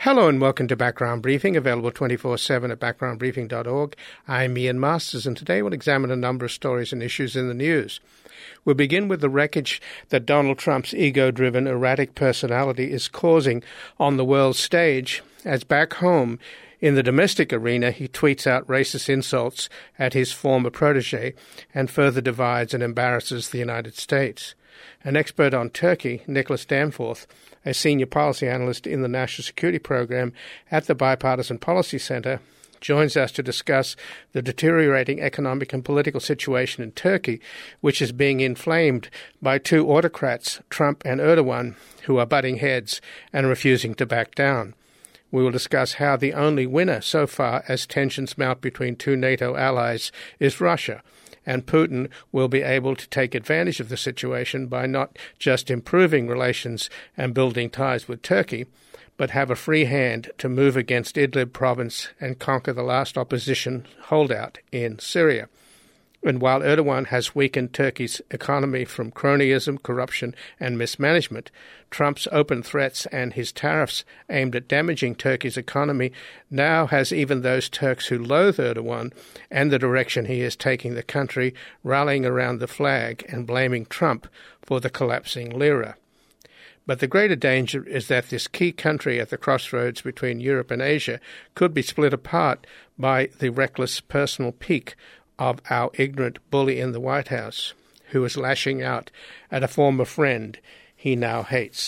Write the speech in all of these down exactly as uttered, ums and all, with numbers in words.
Hello and welcome to Background Briefing, available twenty-four seven at background briefing dot org. I'm Ian Masters, and today we'll examine a number of stories and issues in the news. We'll begin with the wreckage that Donald Trump's ego-driven, erratic personality is causing on the world stage, as back home, in the domestic arena, he tweets out racist insults at his former protege and further divides and embarrasses the United States. An expert on Turkey, Nicholas Danforth, a senior policy analyst in the National Security Program at the Bipartisan Policy Center, joins us to discuss the deteriorating economic and political situation in Turkey, which is being inflamed by two autocrats, Trump and Erdogan, who are butting heads and refusing to back down. We will discuss how the only winner so far as tensions mount between two NATO allies is Russia, and Putin will be able to take advantage of the situation by not just improving relations and building ties with Turkey, but have a free hand to move against Idlib province and conquer the last opposition holdout in Syria. And while Erdogan has weakened Turkey's economy from cronyism, corruption, and mismanagement, Trump's open threats and his tariffs aimed at damaging Turkey's economy now has even those Turks who loathe Erdogan and the direction he is taking the country rallying around the flag and blaming Trump for the collapsing lira. But the greater danger is that this key country at the crossroads between Europe and Asia could be split apart by the reckless personal pique of our ignorant bully in the White House, who is lashing out at a former friend he now hates.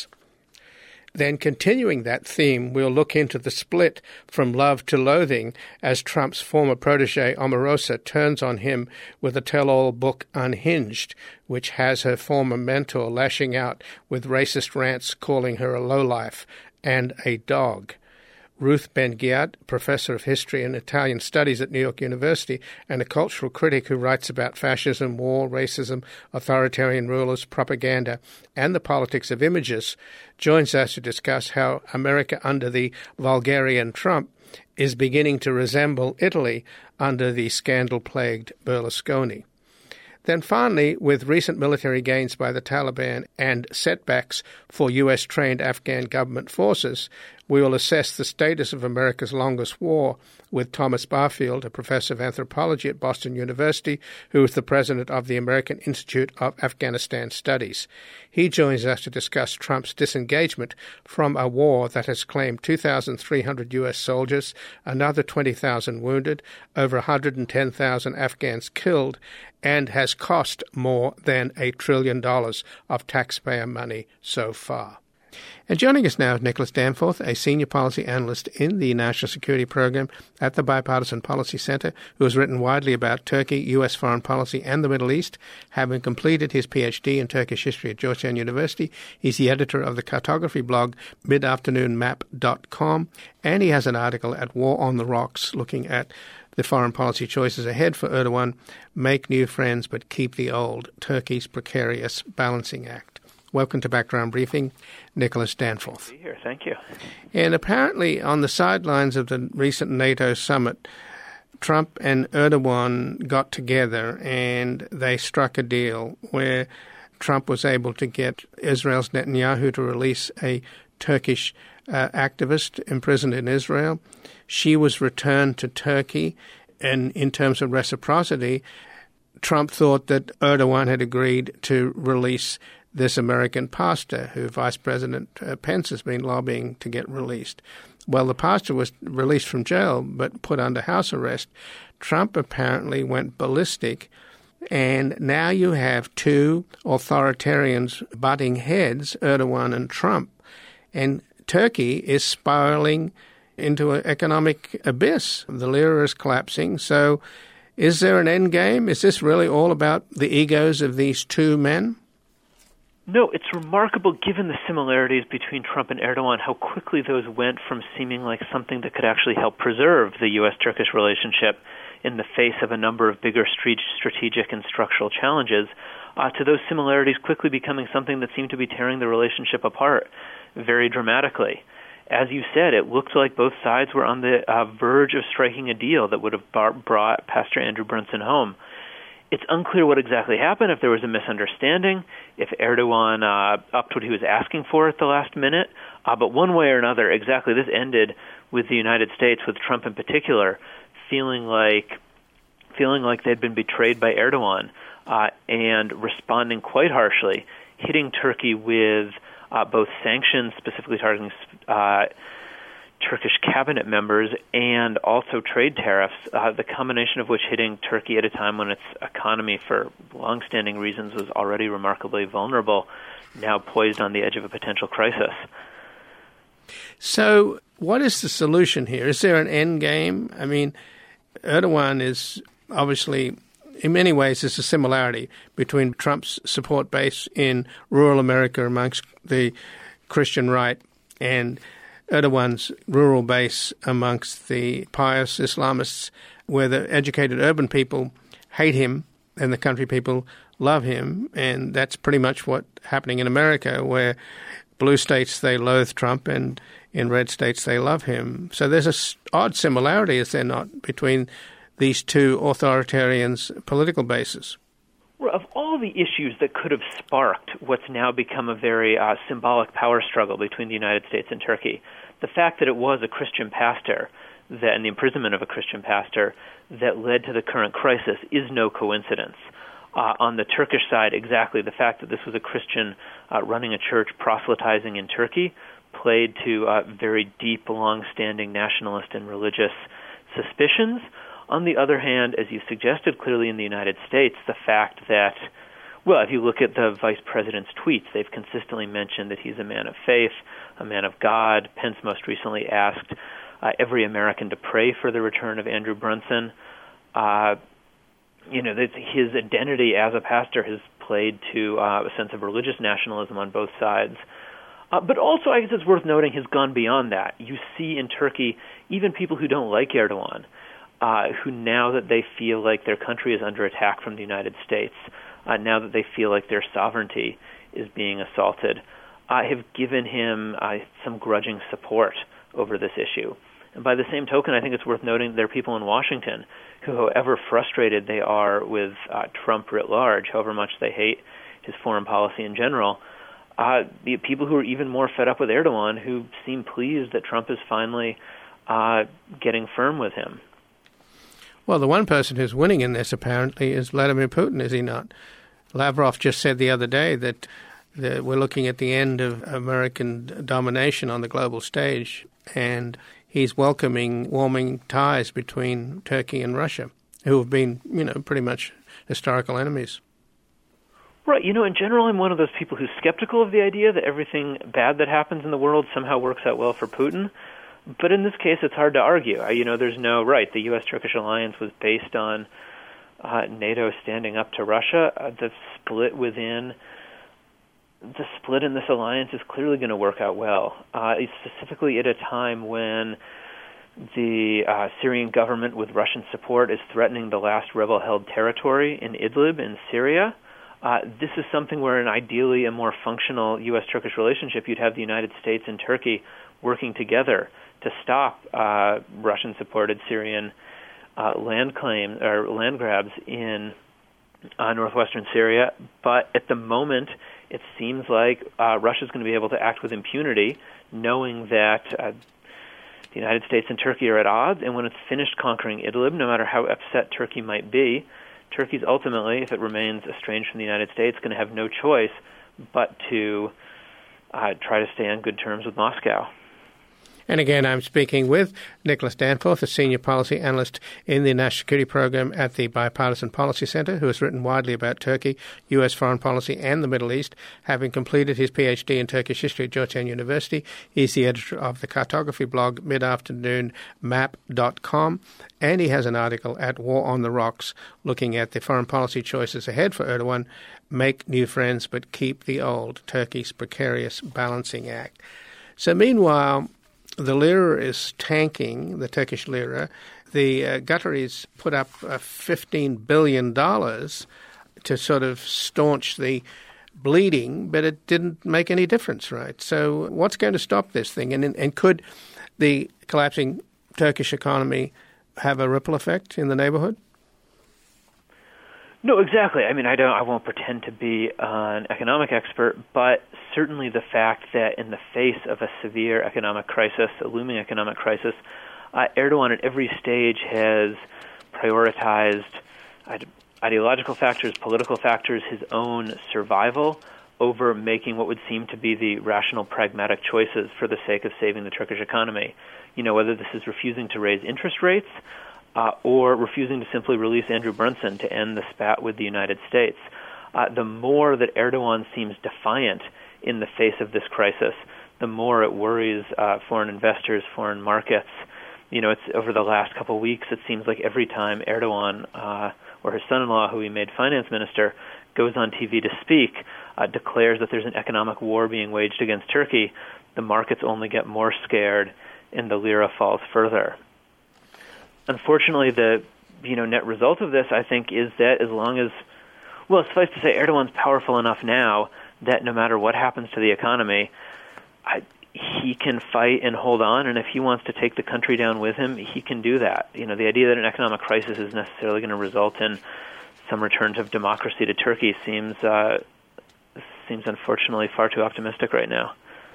Then, continuing that theme, we'll look into the split from love to loathing as Trump's former protege Omarosa turns on him with a tell-all book Unhinged, which has her former mentor lashing out with racist rants calling her a lowlife and a dog. Ruth Ben-Ghiat, professor of history and Italian studies at New York University and a cultural critic who writes about fascism, war, racism, authoritarian rulers, propaganda, and the politics of images, joins us to discuss how America under the vulgarian Trump is beginning to resemble Italy under the scandal-plagued Berlusconi. Then finally, with recent military gains by the Taliban and setbacks for U S-trained Afghan government forces, we will assess the status of America's longest war with Thomas Barfield, a professor of anthropology at Boston University, who is the president of the American Institute of Afghanistan Studies. He joins us to discuss Trump's disengagement from a war that has claimed two thousand three hundred U S soldiers, another twenty thousand wounded, over one hundred ten thousand Afghans killed, and has cost more than a trillion dollars of taxpayer money so far. And joining us now is Nicholas Danforth, a senior policy analyst in the National Security Program at the Bipartisan Policy Center, who has written widely about Turkey, U S foreign policy, and the Middle East. Having completed his P H D in Turkish history at Georgetown University, he's the editor of the cartography blog mid afternoon map dot com, and he has an article at War on the Rocks looking at the foreign policy choices ahead for Erdogan: Make new friends but keep the old, Turkey's precarious balancing act. Welcome to Background Briefing, Nicholas Danforth. Be here. Thank you. And apparently on the sidelines of the recent NATO summit, Trump and Erdogan got together and they struck a deal where Trump was able to get Israel's Netanyahu to release a Turkish uh, activist imprisoned in Israel. She was returned to Turkey, and in terms of reciprocity, Trump thought that Erdogan had agreed to release this American pastor who Vice President uh, Pence has been lobbying to get released. Well, the pastor was released from jail but put under house arrest. Trump apparently went ballistic, and now you have two authoritarians butting heads, Erdogan and Trump. And Turkey is spiraling into an economic abyss. The lira is collapsing. So is there an end game? Is this really all about the egos of these two men? No, it's remarkable given the similarities between Trump and Erdogan, how quickly those went from seeming like something that could actually help preserve the U S Turkish relationship in the face of a number of bigger strategic and structural challenges, uh, to those similarities quickly becoming something that seemed to be tearing the relationship apart very dramatically. As you said, it looked like both sides were on the uh, verge of striking a deal that would have bar- brought Pastor Andrew Brunson home. It's unclear what exactly happened, if there was a misunderstanding, if Erdogan uh, upped what he was asking for at the last minute. Uh, but one way or another, exactly, this ended with the United States, with Trump in particular, feeling like feeling like they'd been betrayed by Erdogan uh, and responding quite harshly, hitting Turkey with uh, both sanctions, specifically targeting uh, Turkish cabinet members, and also trade tariffs, uh, the combination of which hitting Turkey at a time when its economy, for long-standing reasons, was already remarkably vulnerable, now poised on the edge of a potential crisis. So what is the solution here? Is there an end game? I mean, Erdogan is obviously, in many ways, there's a similarity between Trump's support base in rural America amongst the Christian right and Erdogan's rural base amongst the pious Islamists, where the educated urban people hate him and the country people love him. And that's pretty much what's happening in America, where blue states, they loathe Trump, and in red states, they love him. So there's an odd similarity, is there not, between these two authoritarians' political bases? Well, of all the issues that could have sparked what's now become a very uh, symbolic power struggle between the United States and Turkey, the fact that it was a Christian pastor that, and the imprisonment of a Christian pastor that led to the current crisis is no coincidence. Uh, on the Turkish side, exactly, the fact that this was a Christian uh, running a church proselytizing in Turkey played to uh, very deep, long-standing nationalist and religious suspicions. On the other hand, as you suggested clearly in the United States, the fact that, well, if you look at the vice president's tweets, they've consistently mentioned that he's a man of faith, a man of God. Pence most recently asked uh, every American to pray for the return of Andrew Brunson. Uh, you know, that his identity as a pastor has played to uh, a sense of religious nationalism on both sides. Uh, but also, I guess it's worth noting, has gone beyond that. You see in Turkey even people who don't like Erdogan, Uh, who now that they feel like their country is under attack from the United States, uh, now that they feel like their sovereignty is being assaulted, uh, have given him uh, some grudging support over this issue. And by the same token, I think it's worth noting there are people in Washington who, however frustrated they are with uh, Trump writ large, however much they hate his foreign policy in general, uh, the people who are even more fed up with Erdogan, who seem pleased that Trump is finally uh, getting firm with him. Well, the one person who's winning in this, apparently, is Vladimir Putin, is he not? Lavrov just said the other day that, that we're looking at the end of American domination on the global stage, and he's welcoming warming ties between Turkey and Russia, who have been, you know, pretty much historical enemies. Right. You know, in general, I'm one of those people who's skeptical of the idea that everything bad that happens in the world somehow works out well for Putin. But in this case, it's hard to argue. You know, there's no right. The U S Turkish alliance was based on uh, NATO standing up to Russia. Uh, the split within the split in this alliance is clearly going to work out well, uh, specifically at a time when the uh, Syrian government, with Russian support, is threatening the last rebel-held territory in Idlib in Syria. Uh, this is something where, in ideally a more functional U S Turkish relationship, you'd have the United States and Turkey working together to stop uh, Russian-supported Syrian uh, land claim or land grabs in uh, northwestern Syria. But at the moment, it seems like uh, Russia's going to be able to act with impunity, knowing that uh, the United States and Turkey are at odds. And when it's finished conquering Idlib, no matter how upset Turkey might be, Turkey's ultimately, if it remains estranged from the United States, going to have no choice but to uh, try to stay on good terms with Moscow. And again, I'm speaking with Nicholas Danforth, a senior policy analyst in the National Security Program at the Bipartisan Policy Center, who has written widely about Turkey, U S foreign policy, and the Middle East. Having completed his P H D in Turkish history at Georgetown University, he's the editor of the cartography blog mid afternoon map dot com, and he has an article at War on the Rocks looking at the foreign policy choices ahead for Erdogan: make new friends but keep the old, Turkey's precarious balancing act. So meanwhile, the lira is tanking, the Turkish lira. The uh, Qataris put up uh, fifteen billion dollars to sort of staunch the bleeding, but it didn't make any difference, right? So what's going to stop this thing? And, and could the collapsing Turkish economy have a ripple effect in the neighborhood? No, exactly. I mean, I don't. I won't pretend to be an economic expert, but certainly the fact that in the face of a severe economic crisis, a looming economic crisis, uh, Erdogan at every stage has prioritized ide- ideological factors, political factors, his own survival over making what would seem to be the rational, pragmatic choices for the sake of saving the Turkish economy. You know, whether this is refusing to raise interest rates, Uh, or refusing to simply release Andrew Brunson to end the spat with the United States. Uh, the more that Erdogan seems defiant in the face of this crisis, the more it worries uh, foreign investors, foreign markets. You know, it's over the last couple of weeks, it seems like every time Erdogan uh, or his son-in-law, who he made finance minister, goes on T V to speak, uh, declares that there's an economic war being waged against Turkey, the markets only get more scared and the lira falls further. Unfortunately, the you know net result of this, I think, is that as long as, well, suffice to say, Erdogan's powerful enough now that no matter what happens to the economy, I, he can fight and hold on, and if he wants to take the country down with him, he can do that. You know, the idea that an economic crisis is necessarily going to result in some return of democracy to Turkey seems uh, seems unfortunately far too optimistic right now.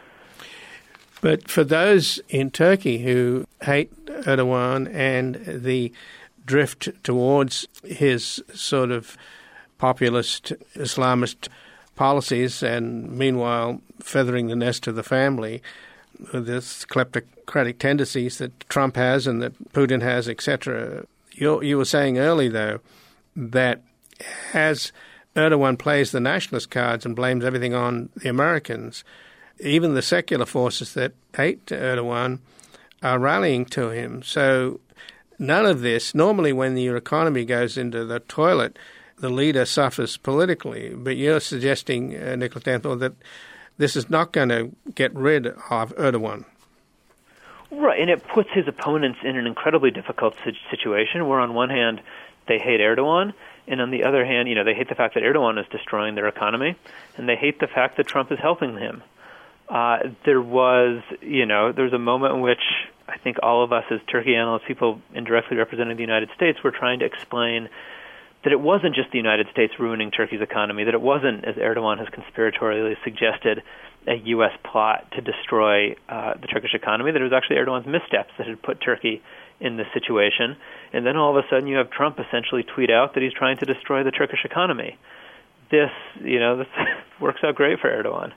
But for those in Turkey who hate Erdogan and the drift towards his sort of populist Islamist policies and meanwhile feathering the nest of the family with this kleptocratic tendencies that Trump has and that Putin has, et cetera, you, you were saying early, though, that as Erdogan plays the nationalist cards and blames everything on the Americans, even the secular forces that hate Erdogan are rallying to him. So none of this, normally when your economy goes into the toilet, the leader suffers politically. But you're suggesting, uh, Nicholas Danforth, that this is not going to get rid of Erdogan. Right, and it puts his opponents in an incredibly difficult situation where on one hand they hate Erdogan, and on the other hand, you know, they hate the fact that Erdogan is destroying their economy, and they hate the fact that Trump is helping him. Uh, there was, you know, there was a moment in which I think all of us as Turkey analysts, people indirectly representing the United States, were trying to explain that it wasn't just the United States ruining Turkey's economy, that it wasn't, as Erdogan has conspiratorially suggested, a U S plot to destroy uh, the Turkish economy, that it was actually Erdogan's missteps that had put Turkey in this situation. And then all of a sudden you have Trump essentially tweet out that he's trying to destroy the Turkish economy. This, you know, this works out great for Erdogan.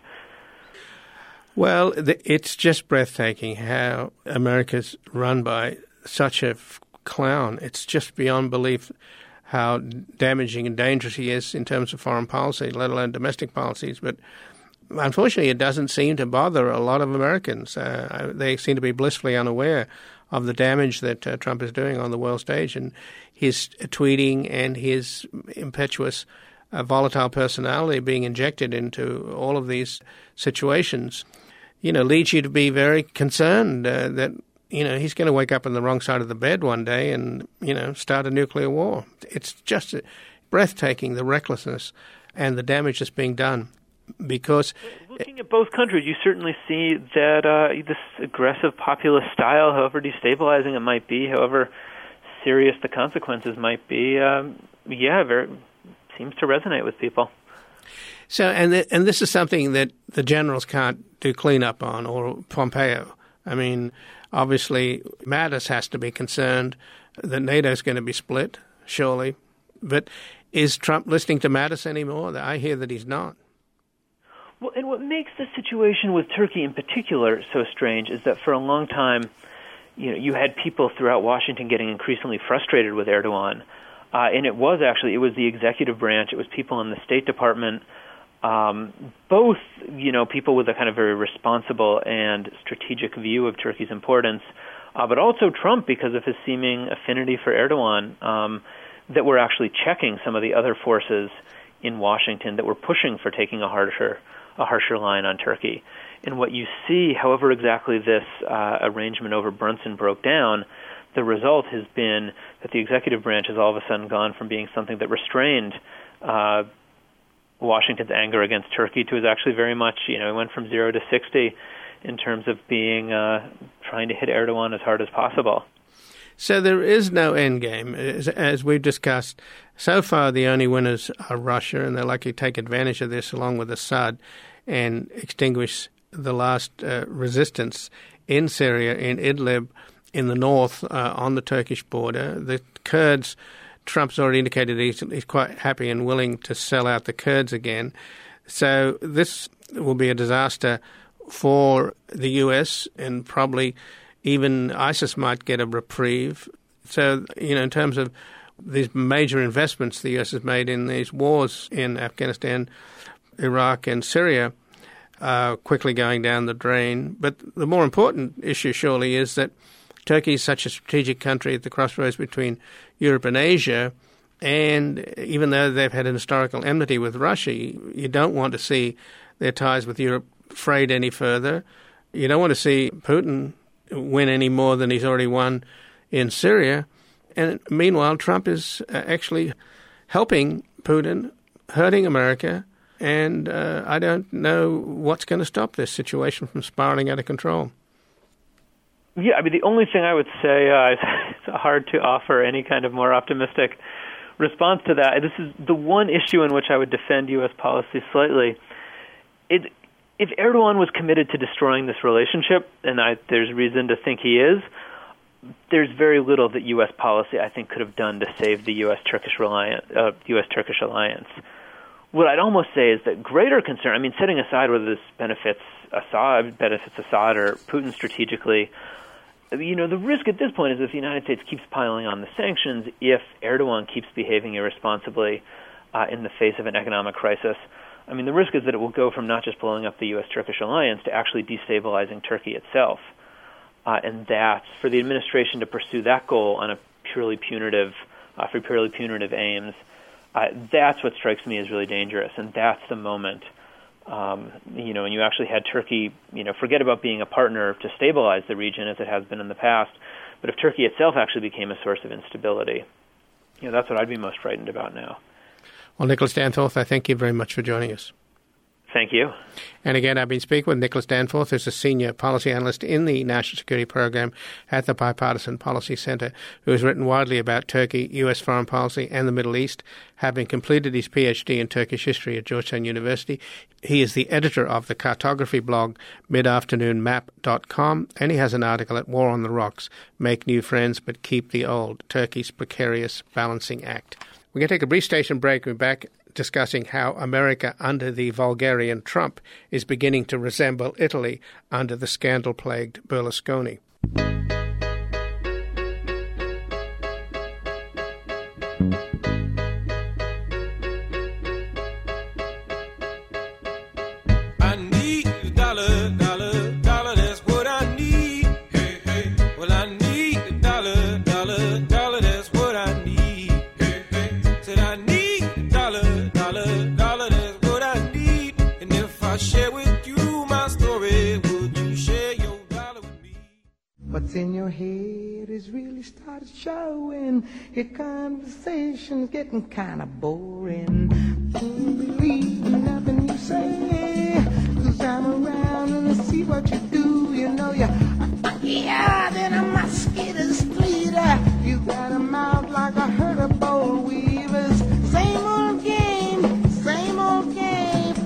Well, it's just breathtaking how America's run by such a clown. It's just beyond belief how damaging and dangerous he is in terms of foreign policy, let alone domestic policies. But unfortunately, it doesn't seem to bother a lot of Americans. Uh, they seem to be blissfully unaware of the damage that uh, Trump is doing on the world stage. And his tweeting and his impetuous, uh, volatile personality being injected into all of these situations, you know, leads you to be very concerned uh, that, you know, he's going to wake up on the wrong side of the bed one day and, you know, start a nuclear war. It's just breathtaking, the recklessness and the damage that's being done. Because looking at both countries, you certainly see that uh, this aggressive populist style, however destabilizing it might be, however serious the consequences might be, um, yeah, very, seems to resonate with people. So, and th- and this is something that the generals can't do cleanup on, or Pompeo. I mean, obviously, Mattis has to be concerned that NATO's going to be split, surely. But is Trump listening to Mattis anymore? I hear that he's not. Well, and what makes the situation with Turkey in particular so strange is that for a long time, you know, you had people throughout Washington getting increasingly frustrated with Erdogan. Uh, and it was actually, it was the executive branch, it was people in the State Department, Um, both, you know, people with a kind of very responsible and strategic view of Turkey's importance, uh, but also Trump because of his seeming affinity for Erdogan, um, that were actually checking some of the other forces in Washington that were pushing for taking a harsher, a harsher line on Turkey. And what you see, however exactly this uh, arrangement over Brunson broke down, the result has been that the executive branch has all of a sudden gone from being something that restrained uh, Washington's anger against Turkey to is actually very much, you know, it went from zero to sixty in terms of being uh, trying to hit Erdogan as hard as possible. So there is no end game. As, as we've discussed, so far the only winners are Russia, and they're likely to take advantage of this along with Assad and extinguish the last uh, resistance in Syria, in Idlib, in the north, uh, on the Turkish border. The Kurds, Trump's already indicated he's, he's quite happy and willing to sell out the Kurds again. So this will be a disaster for the U S, and probably even ISIS might get a reprieve. So, you know, in terms of these major investments the U S has made in these wars in Afghanistan, Iraq, and Syria, uh, quickly going down the drain. But the more important issue, surely, is that Turkey is such a strategic country at the crossroads between Europe and Asia, and even though they've had an historical enmity with Russia, you don't want to see their ties with Europe frayed any further. You don't want to see Putin win any more than he's already won in Syria. And meanwhile, Trump is actually helping Putin, hurting America, and uh, I don't know what's going to stop this situation from spiraling out of control. Yeah, I mean, the only thing I would say, uh, it's hard to offer any kind of more optimistic response to that. This is the one issue in which I would defend U S policy slightly. It, if Erdogan was committed to destroying this relationship, and I, there's reason to think he is, there's very little that U S policy, I think, could have done to save the U S-Turkish reliance, uh, U S-Turkish alliance. What I'd almost say is that greater concern, I mean, setting aside whether this benefits Assad, benefits Assad or Putin strategically, you know, the risk at this point is if the United States keeps piling on the sanctions, if Erdogan keeps behaving irresponsibly uh, in the face of an economic crisis, I mean, the risk is that it will go from not just blowing up the U S-Turkish alliance to actually destabilizing Turkey itself. Uh, and that's, for the administration to pursue that goal on a purely punitive, uh, for purely punitive aims, uh, that's what strikes me as really dangerous. And that's the moment, um, you know, when you actually had Turkey, you know, forget about being a partner to stabilize the region as it has been in the past, but if Turkey itself actually became a source of instability, you know, that's what I'd be most frightened about now. Well, Nicholas Danforth, I thank you very much for joining us. Thank you. And again, I've been speaking with Nicholas Danforth, who's a senior policy analyst in the National Security Program at the Bipartisan Policy Center, who has written widely about Turkey, U S foreign policy, and the Middle East, having completed his P H D in Turkish history at Georgetown University. He is the editor of the cartography blog mid afternoon map dot com, and he has an article at War on the Rocks, Make New Friends But Keep the Old, Turkey's Precarious Balancing Act. We're going to take a brief station break. We're back discussing how America under the vulgarian Trump is beginning to resemble Italy under the scandal-plagued Berlusconi. I need a dollar, dollar, dollar, that's what I need. Hey, hey. Well, I need a dollar, dollar, dollar, that's what I need. Hey, hey. Said I need a dollar, dollar, dollar, that's what I need. And if I share with you my story, would you share your dollar with me? What's in your head is really started showing. Your conversation's getting kind of boring. Don't believe nothing you say, 'cause I'm around and I see what you do. You know you, yeah, then a mosquito's leader. You got a mouth like a herd of boll weavers. Same old game, same old game.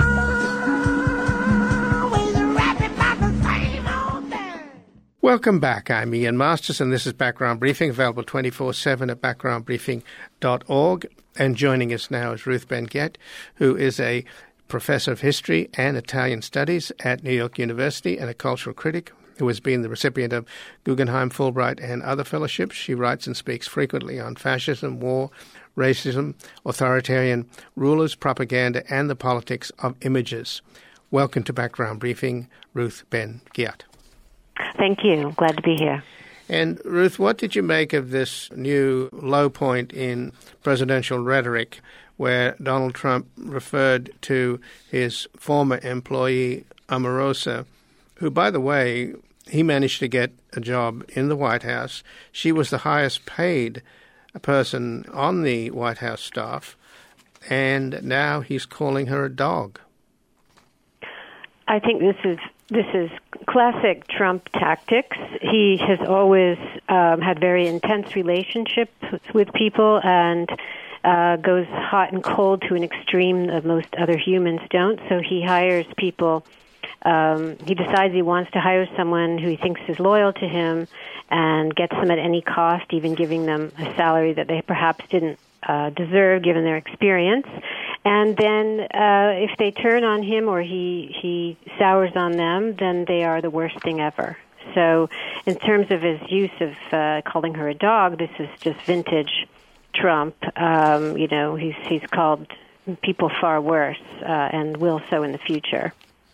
Always rapping about the same old thing. Welcome back. I'm Ian Masters, and this is Background Briefing, available twenty-four seven at background briefing dot org. And joining us now is Ruth Ben-Ghiat, who is a professor of history and Italian studies at New York University and a cultural critic who has been the recipient of Guggenheim, Fulbright, and other fellowships. She writes and speaks frequently on fascism, war, racism, authoritarian rulers, propaganda, and the politics of images. Welcome to Background Briefing, Ruth Ben-Ghiat. Thank you. Glad to be here. And Ruth, what did you make of this new low point in presidential rhetoric where Donald Trump referred to his former employee, Omarosa, who, by the way, he managed to get a job in the White House. She was the highest paid person on the White House staff, and now he's calling her a dog. I think this is this is classic Trump tactics. He has always um, had very intense relationships with people and uh, goes hot and cold to an extreme that most other humans don't. So he hires people. Um, he decides he wants to hire someone who he thinks is loyal to him and gets them at any cost, even giving them a salary that they perhaps didn't uh, deserve given their experience. And then uh, if they turn on him or he, he sours on them, then they are the worst thing ever. So in terms of his use of uh, calling her a dog, this is just vintage Trump. Um, you know, he's, he's called people far worse uh, and will so in the future.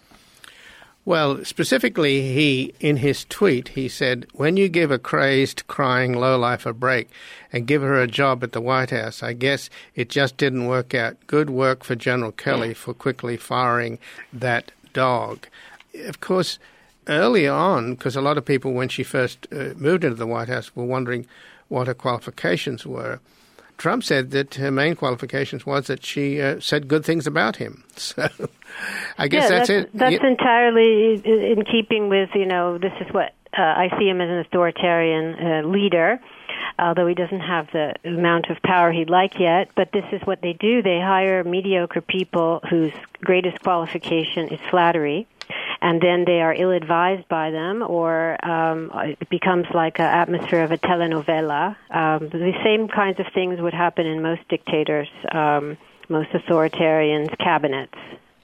Well, specifically, he, in his tweet, he said, when you give a crazed, crying lowlife a break and give her a job at the White House, I guess it just didn't work out. Good work for General Kelly for quickly firing that dog. Of course, early on, because a lot of people, when she first uh, moved into the White House, were wondering what her qualifications were. Trump said that her main qualifications was that she uh, said good things about him. So I guess yeah, that's, that's it. That's yeah. entirely in keeping with, you know, this is what uh, I see him as an authoritarian uh, leader, although he doesn't have the amount of power he'd like yet. But this is what they do. They hire mediocre people whose greatest qualification is flattery. And then they are ill-advised by them, or um, it becomes like an atmosphere of a telenovela. Um, the same kinds of things would happen in most dictators, um, most authoritarians' cabinets.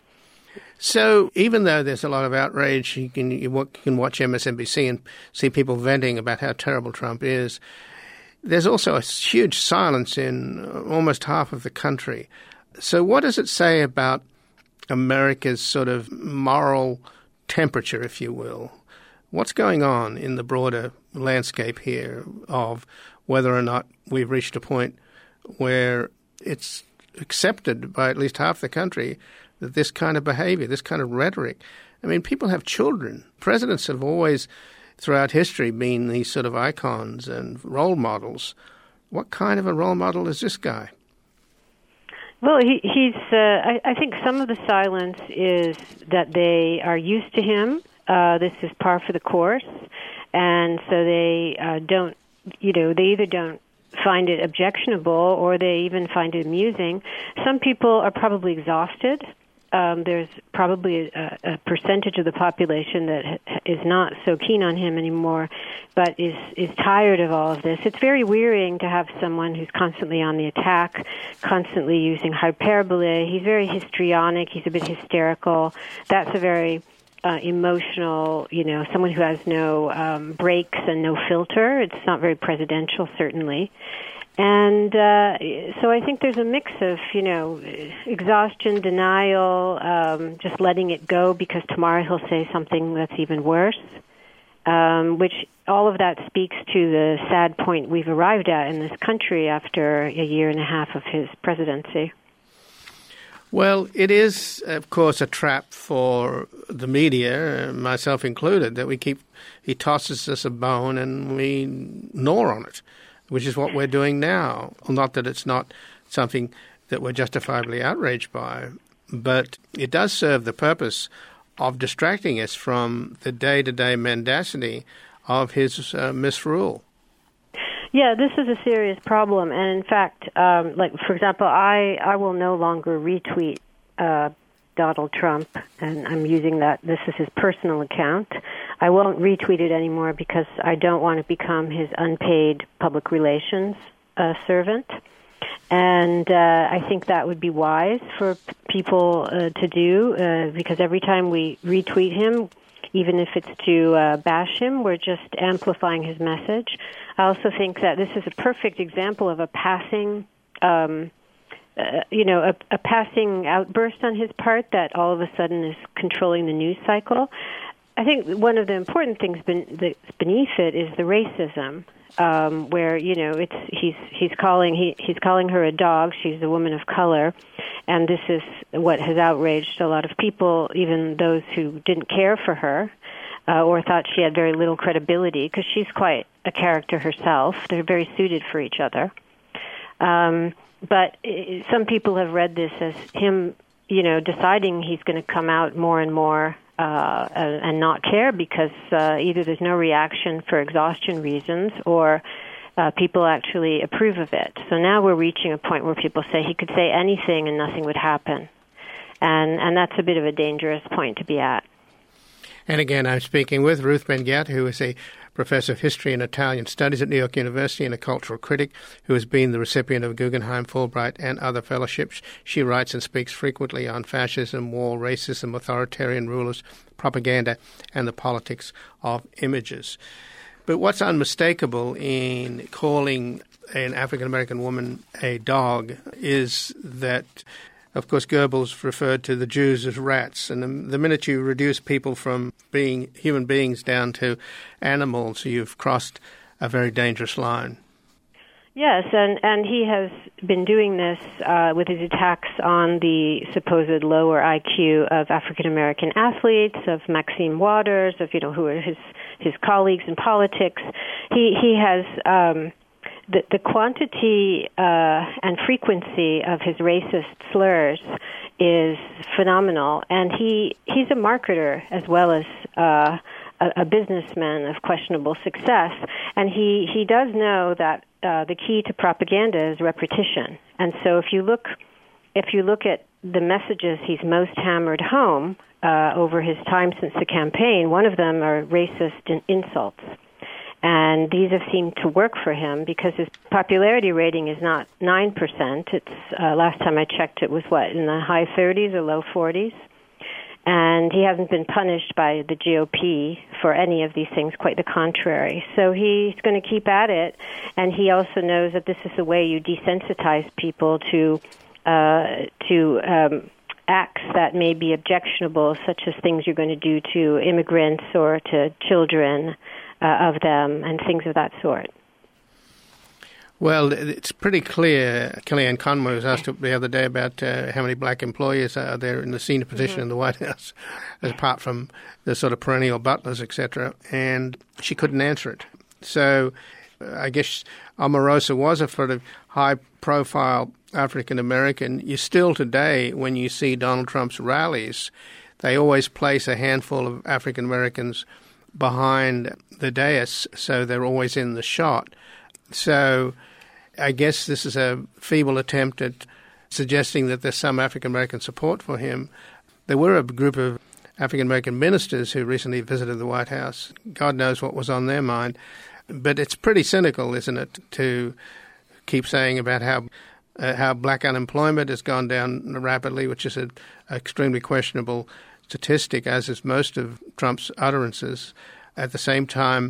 So even though there's a lot of outrage, you can, you can watch M S N B C and see people venting about how terrible Trump is. There's also a huge silence in almost half of the country. So what does it say about America's sort of moral temperature, if you will? What's going on in the broader landscape here of whether or not we've reached a point where it's accepted by at least half the country that this kind of behavior, this kind of rhetoric, I mean, people have children. Presidents have always, throughout history, been these sort of icons and role models. What kind of a role model is this guy? Well, he, he's. Uh, I, I think some of the silence is that they are used to him. Uh, this is par for the course, and so they uh, don't. You know, they either don't find it objectionable or they even find it amusing. Some people are probably exhausted. Um, there's probably a, a percentage of the population that is not so keen on him anymore, but is is tired of all of this. It's very wearying to have someone who's constantly on the attack, constantly using hyperbole. He's very histrionic. He's a bit hysterical. That's a very uh, emotional, you know, someone who has no um, brakes and no filter. It's not very presidential, certainly. And uh, so I think there's a mix of, you know, exhaustion, denial, um, just letting it go because tomorrow he'll say something that's even worse, um, which all of that speaks to the sad point we've arrived at in this country after a year and a half of his presidency. Well, it is, of course, a trap for the media, myself included, that we keep, he tosses us a bone and we gnaw on it, which is what we're doing now. Not that it's not something that we're justifiably outraged by, but it does serve the purpose of distracting us from the day-to-day mendacity of his uh, misrule. Yeah, this is a serious problem, and in fact, um, like for example, I, I will no longer retweet uh, Donald Trump, and I'm using that. This is his personal account. I won't retweet it anymore because I don't want to become his unpaid public relations uh, servant, and uh, I think that would be wise for p- people uh, to do uh, because every time we retweet him, even if it's to uh, bash him, we're just amplifying his message. I also think that this is a perfect example of a passing, um, uh, you know, a, a passing outburst on his part that all of a sudden is controlling the news cycle. I think one of the important things ben- that's beneath it is the racism, um, where you know it's he's he's calling he he's calling her a dog. She's a woman of color, and this is what has outraged a lot of people, even those who didn't care for her uh, or thought she had very little credibility, because she's quite a character herself. They're very suited for each other. Um, but it, some people have read this as him, you know, deciding he's going to come out more and more uh, and, and not care because uh, either there's no reaction for exhaustion reasons or uh, people actually approve of it. So now we're reaching a point where people say he could say anything and nothing would happen. And, and that's a bit of a dangerous point to be at. And again, I'm speaking with Ruth Ben-Ghiat, who is a professor of history and Italian studies at New York University and a cultural critic who has been the recipient of Guggenheim, Fulbright, and other fellowships. She writes and speaks frequently on fascism, war, racism, authoritarian rulers, propaganda, and the politics of images. But what's unmistakable in calling an African-American woman a dog is that, of course, Goebbels referred to the Jews as rats, and the, the minute you reduce people from being human beings down to animals, you've crossed a very dangerous line. Yes, and, and he has been doing this uh, with his attacks on the supposed lower I Q of African-American athletes, of Maxine Waters, of, you know, who are his, his colleagues in politics. He, he has... Um, The, the quantity uh, and frequency of his racist slurs is phenomenal, and he, he's a marketer as well as uh, a, a businessman of questionable success, and he, he does know that uh, the key to propaganda is repetition. And so if you look if you look at the messages he's most hammered home uh, over his time since the campaign, one of them are racist in- insults. And these have seemed to work for him because his popularity rating is not nine percent. It's uh, last time I checked, it was, what, in the high thirties or low forties? And he hasn't been punished by the G O P for any of these things, quite the contrary. So he's going to keep at it, and he also knows that this is the way you desensitize people to uh, to um, acts that may be objectionable, such as things you're going to do to immigrants or to children Uh, of them, and things of that sort. Well, it's pretty clear. Kellyanne Conway was asked the other day about uh, how many black employees are there in the senior position mm-hmm. in the White House, apart from the sort of perennial butlers, et cetera, and she couldn't answer it. So uh, I guess Omarosa was a sort of high-profile African-American. You still today, when you see Donald Trump's rallies, they always place a handful of African-Americans behind the dais, so they're always in the shot. So I guess this is a feeble attempt at suggesting that there's some African-American support for him. There were a group of African-American ministers who recently visited the White House. God knows what was on their mind. But it's pretty cynical, isn't it, to keep saying about how uh, how black unemployment has gone down rapidly, which is an extremely questionable statistic, as is most of Trump's utterances. At the same time,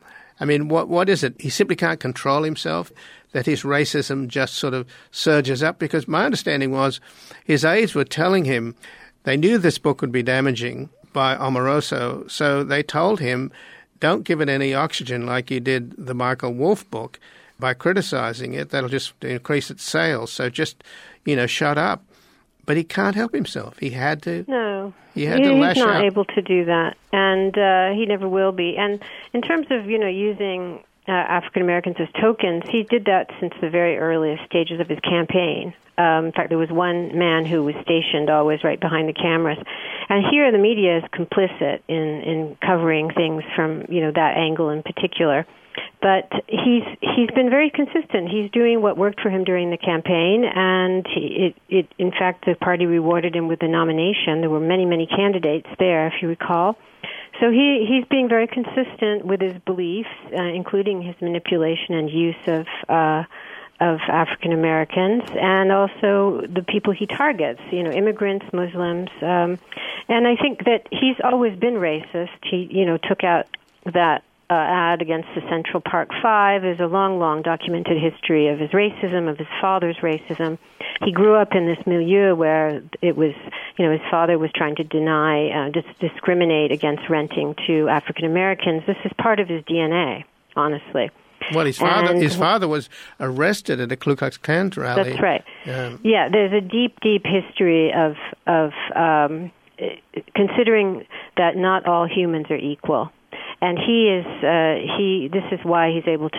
I mean, what what is it? He simply can't control himself, that his racism just sort of surges up? Because my understanding was his aides were telling him they knew this book would be damaging by Omarosa, so they told him, don't give it any oxygen like you did the Michael Wolff book by criticizing it. That'll just increase its sales. So just, you know, shut up. But he can't help himself. He had to. No, he had he, to lash he's not out. able to do that, and uh, he never will be. And in terms of, you know, using uh, African Americans as tokens, he did that since the very earliest stages of his campaign. Um, in fact, there was one man who was stationed always right behind the cameras, and here the media is complicit in in covering things from, you know, that angle in particular. But he's he's been very consistent. He's doing what worked for him during the campaign, and he, it, it in fact, the party rewarded him with the nomination. There were many, many candidates there, if you recall. So he, he's being very consistent with his beliefs, uh, including his manipulation and use of uh, of African Americans, and also the people he targets, you know, immigrants, Muslims. Um, and I think that he's always been racist. He, you know, took out that Uh, ad against the Central Park Five. There's a long, long documented history of his racism, of his father's racism. He grew up in this milieu where it was, you know, his father was trying to deny, uh, dis- discriminate against renting to African Americans. This is part of his D N A, honestly. Well, his father, and his father was arrested at a Ku Klux Klan rally. That's right. Um, yeah, there's a deep, deep history of of um, considering that not all humans are equal. And he is, uh, he, this is why he's able to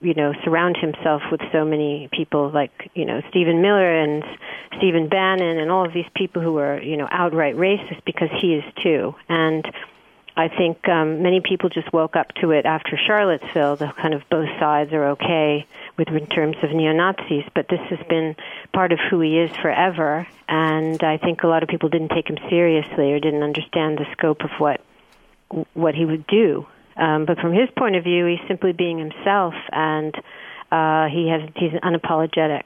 you know, surround himself with so many people like, you know, Stephen Miller and Stephen Bannon and all of these people who are, you know, outright racist, because he is too. And I think um, many people just woke up to it after Charlottesville, the kind of both sides are okay with in terms of neo-Nazis, but this has been part of who he is forever, and I think a lot of people didn't take him seriously or didn't understand the scope of what what he would do. Um, but from his point of view, he's simply being himself, and uh, he has he's unapologetic.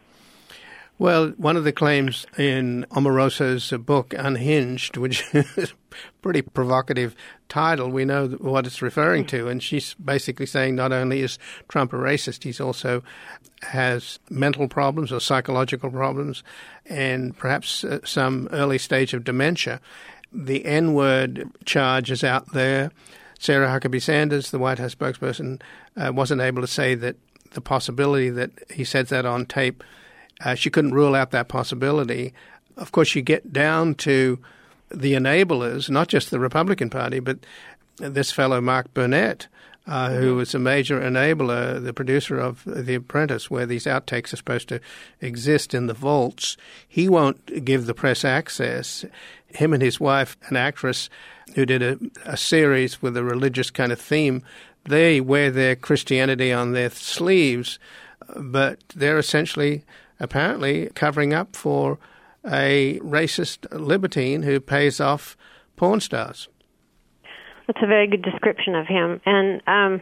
Well, one of the claims in Omarosa's book, Unhinged, which is a pretty provocative title, we know what it's referring to, and she's basically saying not only is Trump a racist, he's also has mental problems or psychological problems and perhaps uh, some early stage of dementia. The N-word charge is out there. Sarah Huckabee Sanders, the White House spokesperson, uh, wasn't able to say that the possibility that he said that on tape. Uh, she couldn't rule out that possibility. Of course, you get down to the enablers, not just the Republican Party, but this fellow Mark Burnett, uh, mm-hmm. who was a major enabler, the producer of The Apprentice, where these outtakes are supposed to exist in the vaults. He won't give the press access. Him and his wife, an actress who did a, a series with a religious kind of theme, they wear their Christianity on their sleeves, but they're essentially apparently covering up for a racist libertine who pays off porn stars. That's a very good description of him. And um,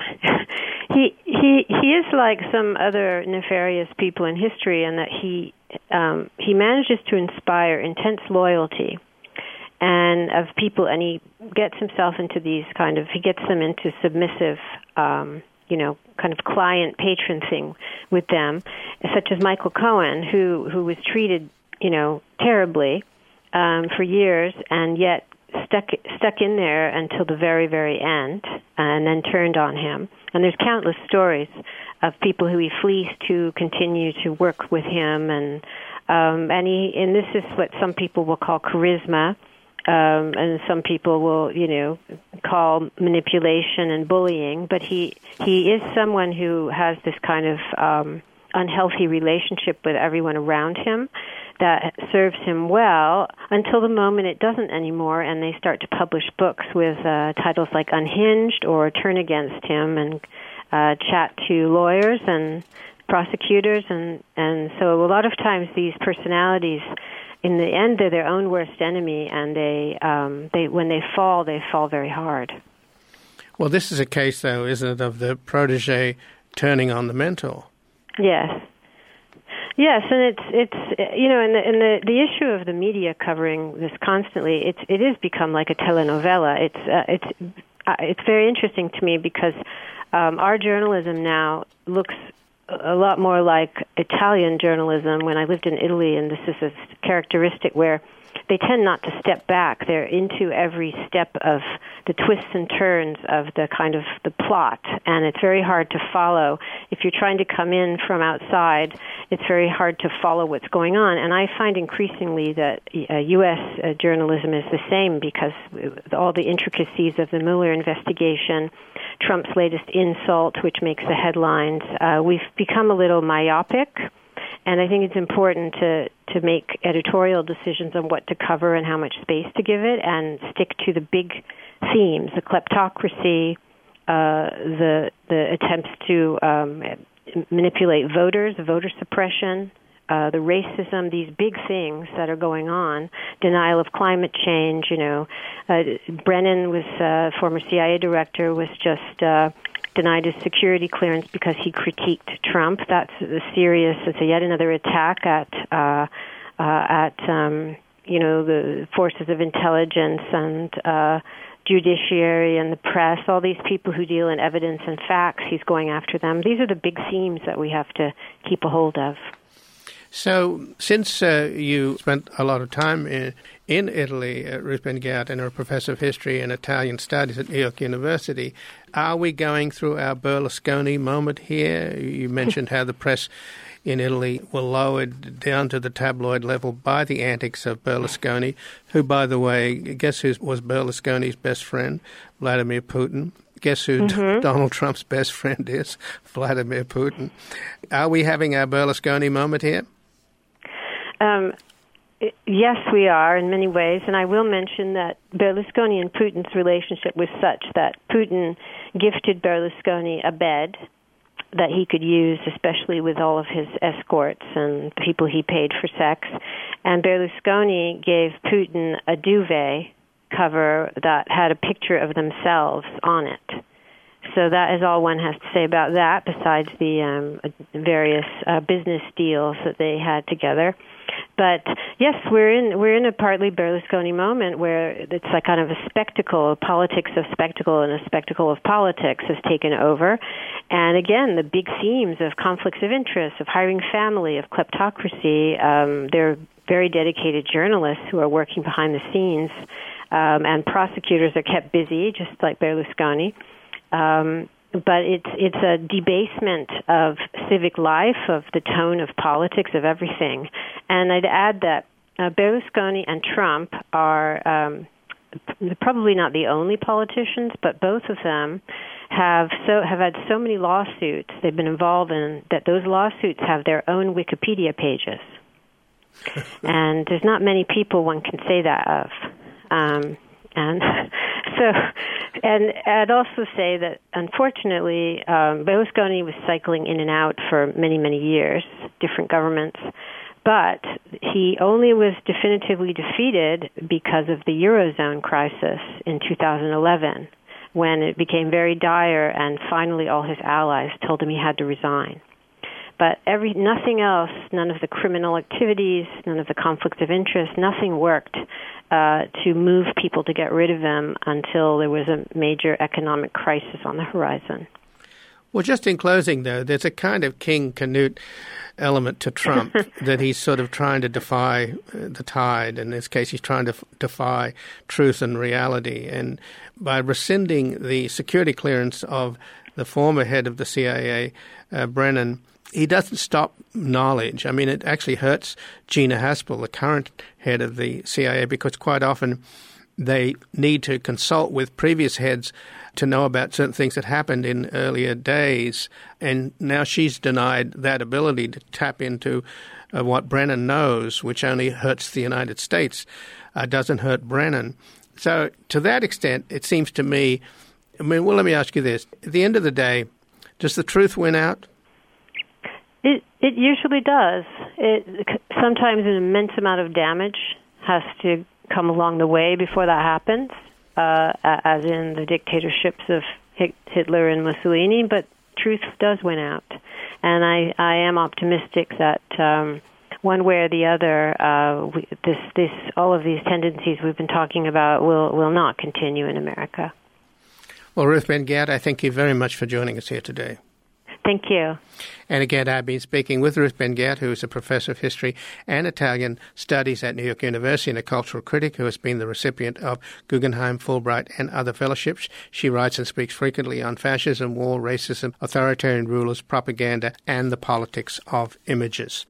he he he is like some other nefarious people in history in that he um, he manages to inspire intense loyalty and of people, and he gets himself into these kind of, he gets them into submissive um you know, kind of client-patron thing with them, such as Michael Cohen, who, who was treated, you know, terribly um, for years, and yet stuck stuck in there until the very, very end, and then turned on him. And there's countless stories of people who he fleeced to continue to work with him, and um, and he and this is what some people will call charisma. Um, and some people will, you know, call manipulation and bullying. But he he is someone who has this kind of um, unhealthy relationship with everyone around him that serves him well until the moment it doesn't anymore, and they start to publish books with uh, titles like Unhinged or Turn Against Him, and uh, chat to lawyers and prosecutors. And, and so a lot of times these personalities, in the end, they're their own worst enemy, and they, um, they, when they fall, they fall very hard. Well, this is a case, though, isn't it, of the protege turning on the mentor? Yes, yes, and it's it's you know, and the and the, the issue of the media covering this constantly, it's it is become like a telenovela. It's uh, it's uh, it's very interesting to me because um, our journalism now looks a lot more like Italian journalism when I lived in Italy, and this is a characteristic where they tend not to step back. They're into every step of the twists and turns of the kind of the plot, and it's very hard to follow. If you're trying to come in from outside, it's very hard to follow what's going on. And I find increasingly that uh, U S uh, journalism is the same, because all the intricacies of the Mueller investigation, Trump's latest insult, which makes the headlines, uh, we've become a little myopic. And I think it's important to, to make editorial decisions on what to cover and how much space to give it, and stick to the big themes: the kleptocracy, uh, the the attempts to um, manipulate voters, voter suppression, uh, the racism, these big things that are going on, denial of climate change. You know, uh, Brennan was uh, former C I A director, was just Uh, denied his security clearance because he critiqued Trump. That's a serious. It's a yet another attack at uh, uh, at um, you know the forces of intelligence and uh, judiciary and the press. All these people who deal in evidence and facts, he's going after them. These are the big themes that we have to keep a hold of. So, since uh, you spent a lot of time in, in Italy, uh, Ruth Ben-Ghiat, and are a professor of history and Italian studies at New York University, are we going through our Berlusconi moment here? You mentioned how the press in Italy were lowered down to the tabloid level by the antics of Berlusconi, who, by the way, guess who was Berlusconi's best friend? Vladimir Putin. guess who Mm-hmm. Donald Trump's best friend is? Vladimir Putin. Are we having our Berlusconi moment here? Um, yes, we are in many ways, and I will mention that Berlusconi and Putin's relationship was such that Putin gifted Berlusconi a bed that he could use, especially with all of his escorts and people he paid for sex. And Berlusconi gave Putin a duvet cover that had a picture of themselves on it. So that is all one has to say about that, besides the um, various uh, business deals that they had together. But yes, we're in we're in a partly Berlusconi moment where it's like kind of a spectacle, a politics of spectacle, and a spectacle of politics has taken over. And again, the big themes of conflicts of interest, of hiring family, of kleptocracy. Um, they're very dedicated journalists who are working behind the scenes, um, and prosecutors are kept busy, just like Berlusconi. Um, but it's it's a debasement of civic life, of the tone of politics, of everything. And I'd add that uh, Berlusconi and Trump are um, probably not the only politicians, but both of them have so have had so many lawsuits they've been involved in that those lawsuits have their own Wikipedia pages. And there's not many people one can say that of. Um, and so, and I'd also say that, unfortunately, um, Berlusconi was cycling in and out for many, many years, different governments. But he only was definitively defeated because of the Eurozone crisis in two thousand eleven, when it became very dire and finally all his allies told him he had to resign. But every nothing else, none of the criminal activities, none of the conflicts of interest, nothing worked uh, to move people to get rid of him until there was a major economic crisis on the horizon. Well, just in closing, though, there's a kind of King Canute element to Trump that he's sort of trying to defy the tide. In this case, he's trying to f- defy truth and reality. And by rescinding the security clearance of the former head of the C I A, uh, Brennan, he doesn't stop knowledge. I mean, it actually hurts Gina Haspel, the current head of the C I A, because quite often they need to consult with previous heads to know about certain things that happened in earlier days. And now she's denied that ability to tap into uh, what Brennan knows, which only hurts the United States, uh, doesn't hurt Brennan. So to that extent, it seems to me, I mean, well, let me ask you this. At the end of the day, does the truth win out? It it usually does. It sometimes an immense amount of damage has to come along the way before that happens, uh, as in the dictatorships of Hitler and Mussolini. But truth does win out, and I, I am optimistic that um, one way or the other, uh, we, this this all of these tendencies we've been talking about will will not continue in America. Well, Ruth Ben-Ghiat, I thank you very much for joining us here today. Thank you. And again, I've been speaking with Ruth Ben-Ghiat, who is a professor of history and Italian studies at New York University and a cultural critic who has been the recipient of Guggenheim, Fulbright, and other fellowships. She writes and speaks frequently on fascism, war, racism, authoritarian rulers, propaganda, and the politics of images.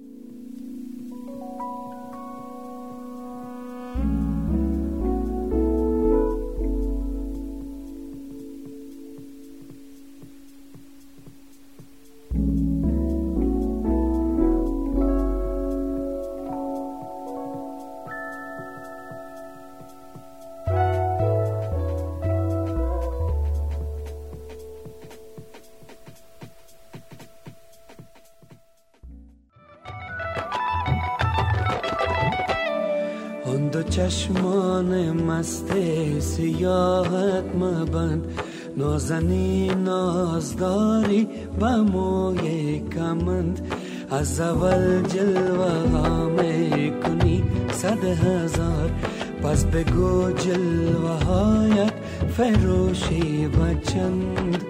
چشمان مست سیاحت مبند نازنی نازداری با موی کمند از اول جلوه ها می کنی صد هزار پس بگو جلوه هایت فروشی و چند.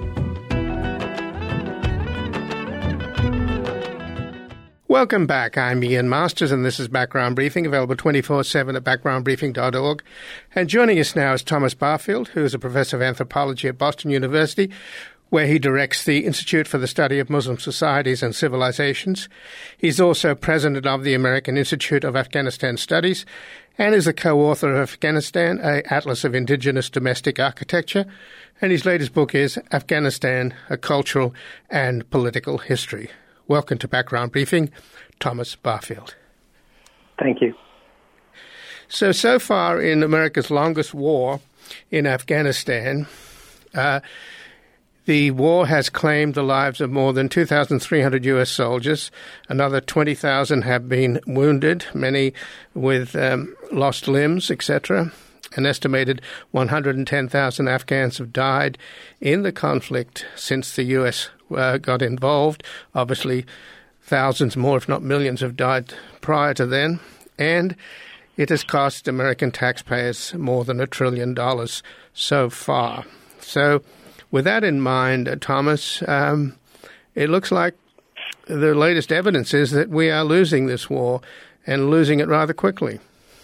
Welcome back. I'm Ian Masters, and this is Background Briefing, available twenty-four seven at background briefing dot org. And joining us now is Thomas Barfield, who is a professor of anthropology at Boston University. where he directs the Institute for the Study of Muslim Societies and Civilizations. He's also president of the American Institute of Afghanistan Studies and is the co-author of Afghanistan, an Atlas of Indigenous Domestic Architecture, and his latest book is Afghanistan, A Cultural and Political History. Welcome to Background Briefing, Thomas Barfield. Thank you. So, so far in America's longest war in Afghanistan, uh, the war has claimed the lives of more than two thousand three hundred U S soldiers. Another twenty thousand have been wounded, many with um, lost limbs, et cetera. An estimated one hundred ten thousand Afghans have died in the conflict since the U S uh, got involved. Obviously, thousands more, if not millions, have died prior to then. And it has cost American taxpayers more than a trillion dollars so far. So with that in mind, uh, Thomas, um, it looks like the latest evidence is that we are losing this war and losing it rather quickly.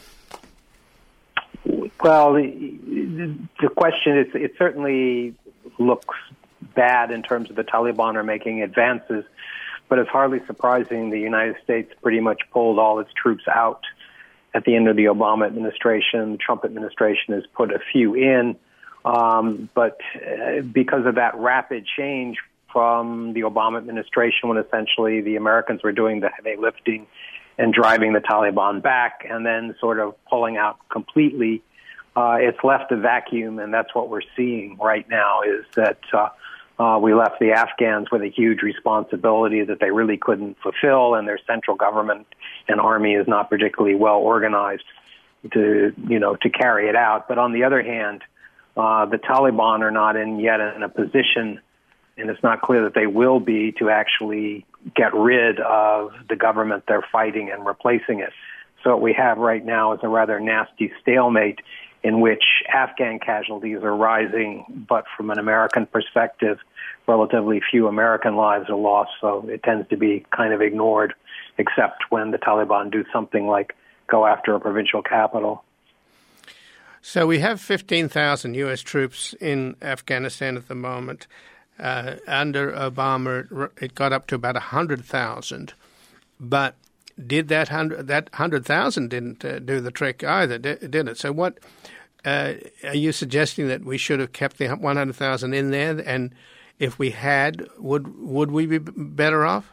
Well, the, the question is, it certainly looks bad in terms of the Taliban are making advances, but it's hardly surprising the United States pretty much pulled all its troops out at the end of the Obama administration. The Trump administration has put a few in, um, but uh, because of that rapid change from the Obama administration, when essentially the Americans were doing the heavy lifting and driving the Taliban back and then sort of pulling out completely, uh, it's left a vacuum, and that's what we're seeing right now, is that uh, uh, we left the Afghans with a huge responsibility that they really couldn't fulfill, and their central government and army is not particularly well organized to, you know, to carry it out. But on the other hand, uh, the Taliban are not in yet in a position, and it's not clear that they will be, to actually get rid of the government they're fighting and replacing it. So what we have right now is a rather nasty stalemate in which Afghan casualties are rising, but from an American perspective, relatively few American lives are lost, so it tends to be kind of ignored, except when the Taliban do something like go after a provincial capital. So we have fifteen thousand U S troops in Afghanistan at the moment. Uh, under Obama, it got up to about one hundred thousand. But did that one hundred, that one hundred thousand didn't uh, do the trick either, did it? So what uh, are you suggesting, that we should have kept the one hundred thousand in there? And if we had, would would we be better off?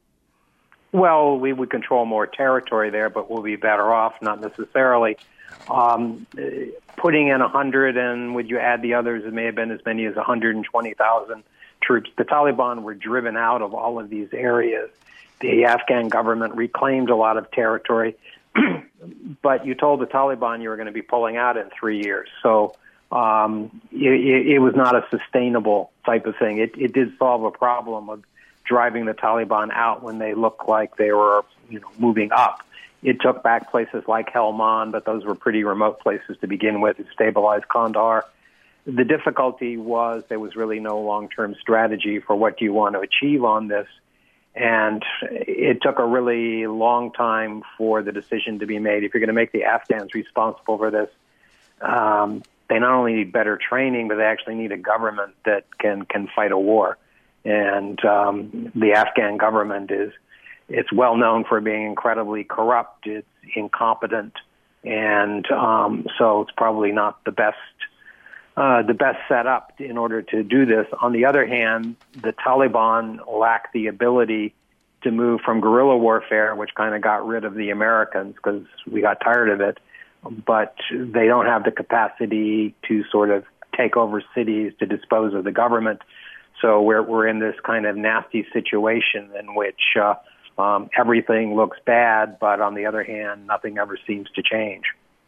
Well, we would control more territory there, but we'll be better off, not necessarily. Um, putting in one hundred, and would you add the others, it may have been as many as one hundred twenty thousand troops. The Taliban were driven out of all of these areas. The Afghan government reclaimed a lot of territory, but you told the Taliban you were going to be pulling out in three years. So um, it, it was not a sustainable type of thing. It, it did solve a problem of driving the Taliban out when they looked like they were, you know, moving up. It took back places like Helmand, but those were pretty remote places to begin with. It stabilized Kandahar. The difficulty was there was really no long-term strategy for what you want to achieve on this. And it took a really long time for the decision to be made. If you're going to make the Afghans responsible for this, um, they not only need better training, but they actually need a government that can, can fight a war. And um, the Afghan government is, it's well known for being incredibly corrupt. It's incompetent. And um, so it's probably not the best Uh, the best setup in order to do this. On the other hand, the Taliban lack the ability to move from guerrilla warfare, which kind of got rid of the Americans because we got tired of it, but they don't have the capacity to sort of take over cities to dispose of the government. So we're we're in this kind of nasty situation in which uh, um, everything looks bad, but on the other hand, nothing ever seems to change.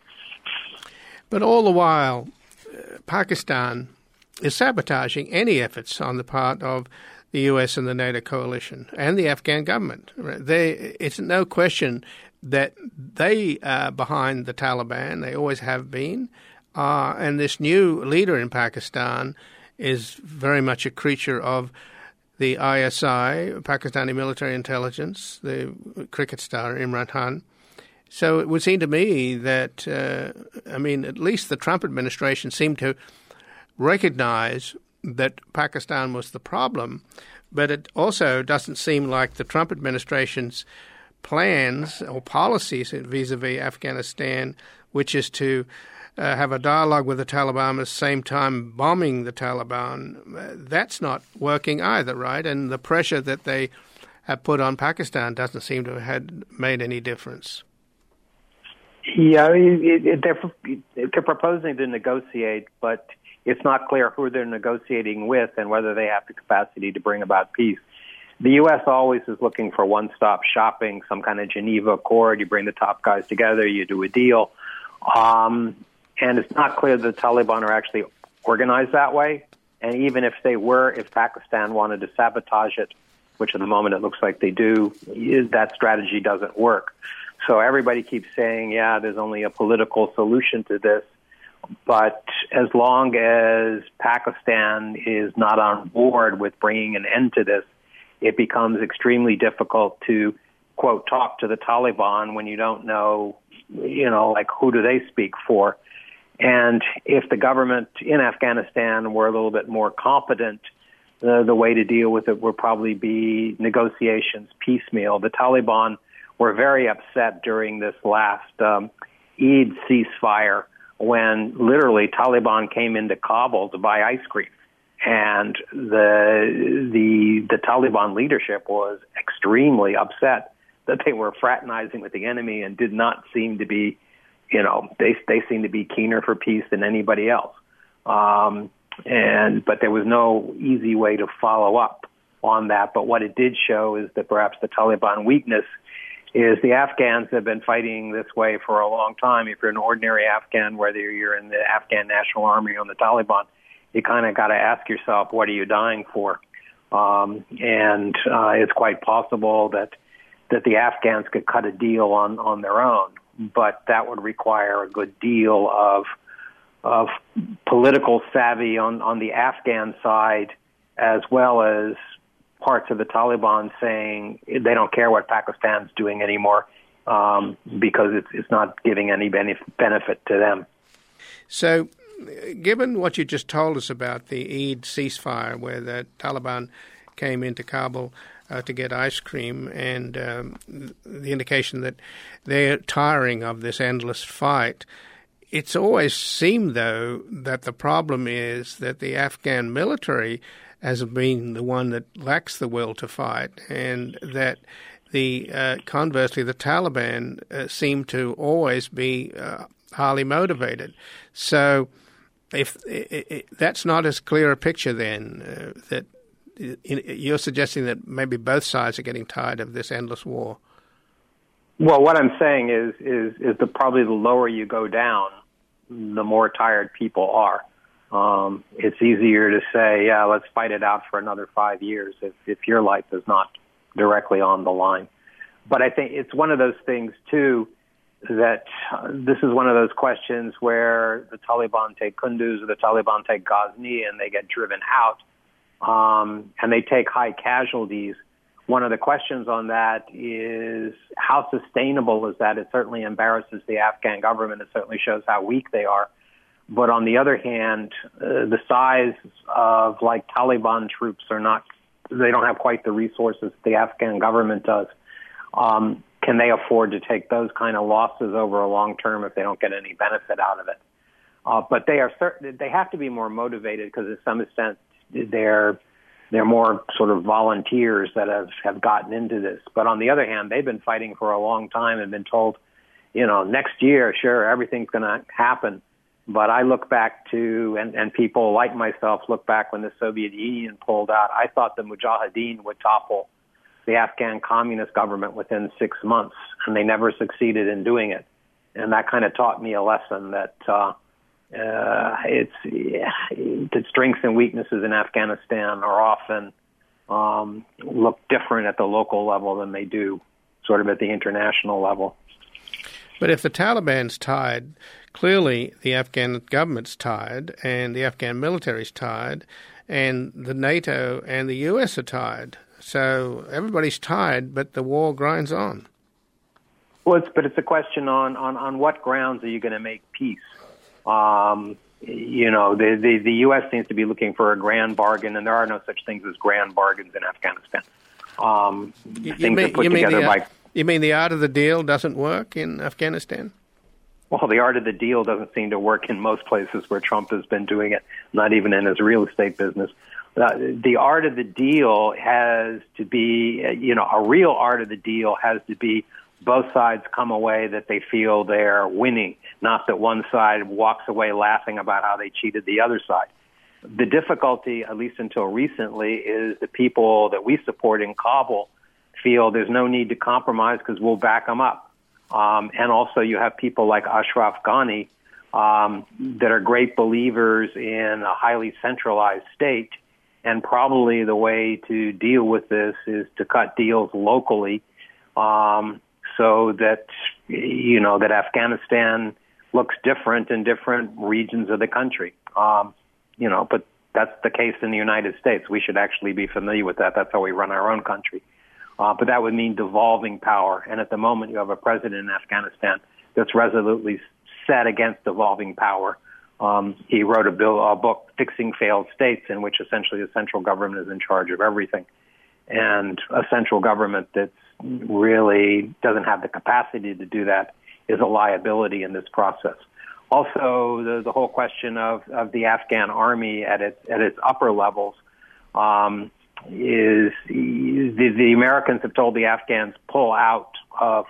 But all the while, Pakistan is sabotaging any efforts on the part of the U S and the NATO coalition and the Afghan government. They, it's no question that they are behind the Taliban. They always have been. Uh, and this new leader in Pakistan is very much a creature of the I S I, Pakistani military intelligence, the cricket star Imran Khan. So it would seem to me that, uh, I mean, at least the Trump administration seemed to recognize that Pakistan was the problem, but it also doesn't seem like the Trump administration's plans or policies vis-a-vis Afghanistan, which is to uh, have a dialogue with the Taliban at the same time bombing the Taliban, uh, that's not working either, right? And the pressure that they have put on Pakistan doesn't seem to have had made any difference. Yeah, it, it, they're, they're proposing to negotiate, but it's not clear who they're negotiating with and whether they have the capacity to bring about peace. The U S always is looking for one-stop shopping, some kind of Geneva Accord. You bring the top guys together, you do a deal. Um, and it's not clear that the Taliban are actually organized that way. And even if they were, if Pakistan wanted to sabotage it, which at the moment it looks like they do, that strategy doesn't work. So everybody keeps saying, yeah, there's only a political solution to this. But as long as Pakistan is not on board with bringing an end to this, it becomes extremely difficult to, quote, talk to the Taliban when you don't know, you know, like who do they speak for. And if the government in Afghanistan were a little bit more competent, uh, the way to deal with it would probably be negotiations piecemeal. The Taliban were very upset during this last um, Eid ceasefire when literally Taliban came into Kabul to buy ice cream. And the the the Taliban leadership was extremely upset that they were fraternizing with the enemy and did not seem to be, you know, they they seemed to be keener for peace than anybody else. Um, and but there was no easy way to follow up on that. But what it did show is that perhaps the Taliban weakness is the Afghans have been fighting this way for a long time. If you're an ordinary Afghan, whether you're in the Afghan National Army or the Taliban, you kind of got to ask yourself, what are you dying for? Um, and uh, it's quite possible that that the Afghans could cut a deal on, on their own, but that would require a good deal of of political savvy on, on the Afghan side, as well as parts of the Taliban saying they don't care what Pakistan's doing anymore um, because it's, it's not giving any benefit to them. So, given what you just told us about the Eid ceasefire, where the Taliban came into Kabul uh, to get ice cream, and um, the indication that they're tiring of this endless fight, it's always seemed, though, that the problem is that the Afghan military has been the one that lacks the will to fight, and that the uh, conversely, the Taliban uh, seem to always be uh, highly motivated. So, if it, it, that's not as clear a picture, then uh, that in, you're suggesting that maybe both sides are getting tired of this endless war. Well, what I'm saying is is is that probably the lower you go down, the more tired people are. Um, it's easier to say, yeah, let's fight it out for another five years if, if your life is not directly on the line. But I think it's one of those things, too, that uh, this is one of those questions where the Taliban take Kunduz or the Taliban take Ghazni and they get driven out um, and they take high casualties. One of the questions on that is how sustainable is that? It certainly embarrasses the Afghan government. It certainly shows how weak they are. But on the other hand, uh, the size of like Taliban troops are not, they don't have quite the resources the Afghan government does. Um, can they afford to take those kind of losses over a long term if they don't get any benefit out of it? Uh, but they are certain, they have to be more motivated because in some extent they're, they're more sort of volunteers that have, have gotten into this. But on the other hand, they've been fighting for a long time and been told, you know, next year, sure, everything's going to happen. But I look back to, and, and people like myself look back when the Soviet Union pulled out, I thought the Mujahideen would topple the Afghan communist government within six months, and they never succeeded in doing it. And that kind of taught me a lesson that uh, uh, it's yeah, the strengths and weaknesses in Afghanistan are often um, look different at the local level than they do sort of at the international level. But if the Taliban's tired, clearly the Afghan government's tired, and the Afghan military's tired, and the NATO and the U S are tired. So everybody's tired, but the war grinds on. Well, it's, but it's a question on, on, on what grounds are you going to make peace? Um, you know, the, the, the U S seems to be looking for a grand bargain, and there are no such things as grand bargains in Afghanistan. Um, you, things you mean, are put you mean together the, by... You mean the art of the deal doesn't work in Afghanistan? Well, the art of the deal doesn't seem to work in most places where Trump has been doing it, not even in his real estate business. Uh, the art of the deal has to be, you know, a real art of the deal has to be both sides come away that they feel they're winning, not that one side walks away laughing about how they cheated the other side. The difficulty, at least until recently, is the people that we support in Kabul feel there's no need to compromise because we'll back them up. Um, and also you have people like Ashraf Ghani um, that are great believers in a highly centralized state. And probably the way to deal with this is to cut deals locally um, so that, you know, that Afghanistan looks different in different regions of the country. Um, you know, but that's the case in the United States. We should actually be familiar with that. That's how we run our own country. Uh, but that would mean devolving power. And at the moment, you have a president in Afghanistan that's resolutely set against devolving power. Um, he wrote a, bill, a book, Fixing Failed States, in which essentially the central government is in charge of everything. And a central government that really doesn't have the capacity to do that is a liability in this process. Also, the, the whole question of, of the Afghan army at its, at its upper levels um, is the, the Americans have told the Afghans pull out of,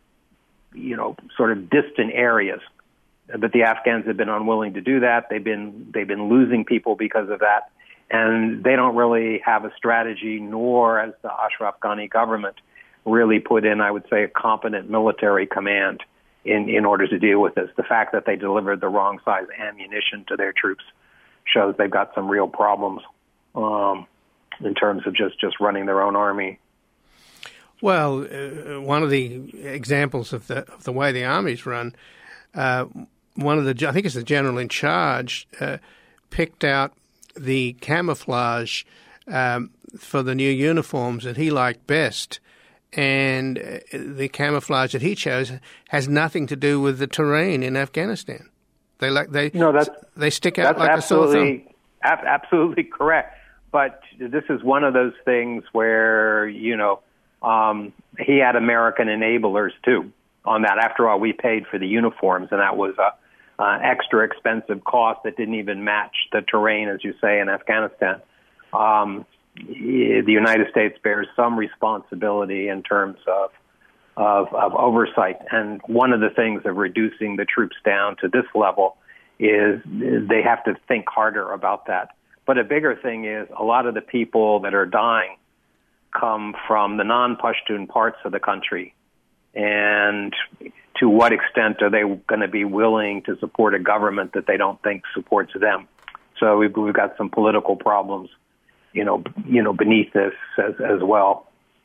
you know, sort of distant areas. But the Afghans have been unwilling to do that. They've been they've been losing people because of that, and they don't really have a strategy, nor has the Ashraf Ghani government really put in, I would say, a competent military command in, in order to deal with this. The fact that they delivered the wrong size ammunition to their troops shows they've got some real problems um, in terms of just, just running their own army. Well, uh, one of the examples of the of the way the army's run. Uh, One of the, I think it's the general in charge, uh, picked out the camouflage um, for the new uniforms that he liked best, and uh, the camouflage that he chose has nothing to do with the terrain in Afghanistan. They like they no, that's, they stick out that's like absolutely, a sore thumb. Ab- absolutely correct. But this is one of those things where you know um, he had American enablers too. On that, after all, we paid for the uniforms, and that was a uh, extra expensive cost that didn't even match the terrain, as you say, in Afghanistan. Um, the United States bears some responsibility in terms of, of of oversight, and one of the things of reducing the troops down to this level is they have to think harder about that. But a bigger thing is a lot of the people that are dying come from the non-Pashtun parts of the country. And to what extent are they going to be willing to support a government that they don't think supports them? So we've, we've got some political problems, you know, you know, beneath this as, as well.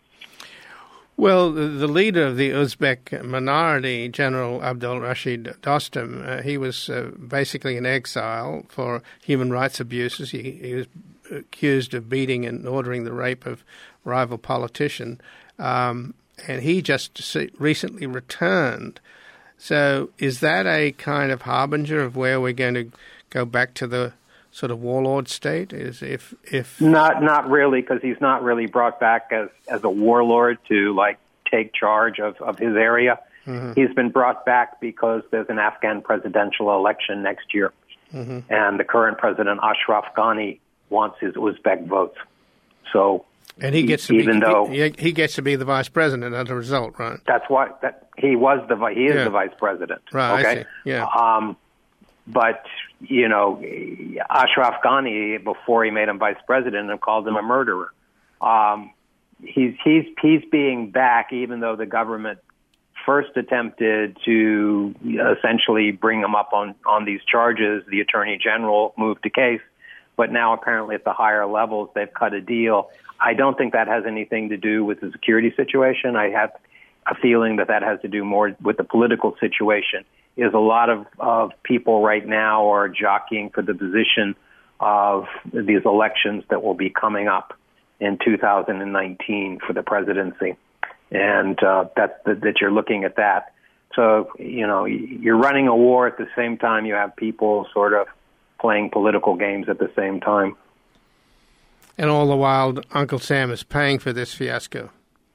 Well, the, the leader of the Uzbek minority, General Abdul Rashid Dostum, uh, he was uh, basically in exile for human rights abuses. He, he was accused of beating and ordering the rape of rival politician. Um, And he just recently returned. So is that a kind of harbinger of where we're going to go back to the sort of warlord state? Is if if not not really, because he's not really brought back as as a warlord to like take charge of, of his area. Mm-hmm. He's been brought back because there's an Afghan presidential election next year, mm-hmm. and the current president Ashraf Ghani wants his Uzbek votes. So. And he gets to even be, though he, he gets to be the vice president as a result, right? That's why that he was the he is yeah. the vice president. Right. Okay. I see. Yeah. Um, but you know, Ashraf Ghani, before he made him vice president, and called him a murderer. Um, he's he's he's being back, even though the government first attempted to essentially bring him up on on these charges. The attorney general moved the case, but now apparently at the higher levels they've cut a deal. I don't think that has anything to do with the security situation. I have a feeling that that has to do more with the political situation. Is a lot of, of people right now are jockeying for the position of these elections that will be coming up in two thousand nineteen for the presidency. And uh, that's the, that you're looking at that. So, you know, you're running a war at the same time you have people sort of playing political games at the same time. And all the while, Uncle Sam is paying for this fiasco.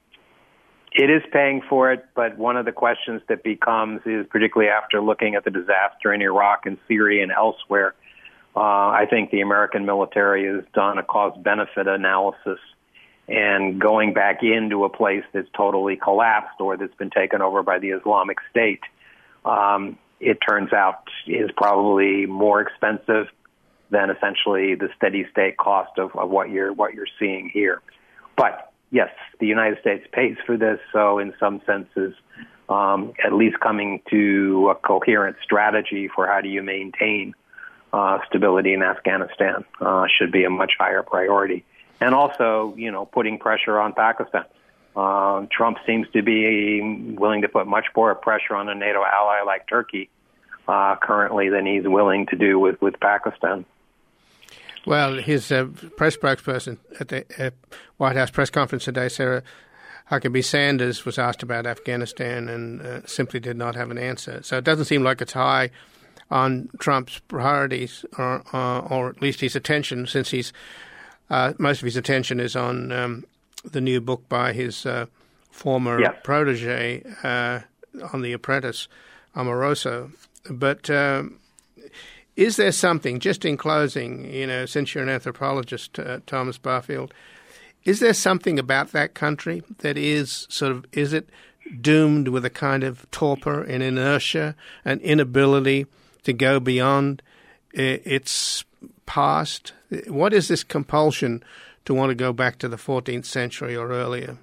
It is paying for it, but one of the questions that becomes is, particularly after looking at the disaster in Iraq and Syria and elsewhere, uh, I think the American military has done a cost-benefit analysis, and going back into a place that's totally collapsed or that's been taken over by the Islamic State, um, it turns out is probably more expensive than essentially the steady state cost of, of what you're what you're seeing here. But yes, the United States pays for this, so in some senses, um, at least coming to a coherent strategy for how do you maintain uh, stability in Afghanistan uh, should be a much higher priority. And also, you know, putting pressure on Pakistan. Uh, Trump seems to be willing to put much more pressure on a NATO ally like Turkey uh, currently than he's willing to do with, with Pakistan. Well, his uh, press spokesperson at the uh, White House press conference today, Sarah Huckabee Sanders, was asked about Afghanistan and uh, simply did not have an answer. So it doesn't seem like it's high on Trump's priorities, or, uh, or at least his attention, since he's uh, most of his attention is on um, the new book by his uh, former yes. protege uh, on The Apprentice, Omarosa. But um, is there something, just in closing, you know, since you're an anthropologist, uh, Thomas Barfield, is there something about that country that is sort of, is it doomed with a kind of torpor and inertia, an inability to go beyond its past? What is this compulsion to want to go back to the fourteenth century or earlier?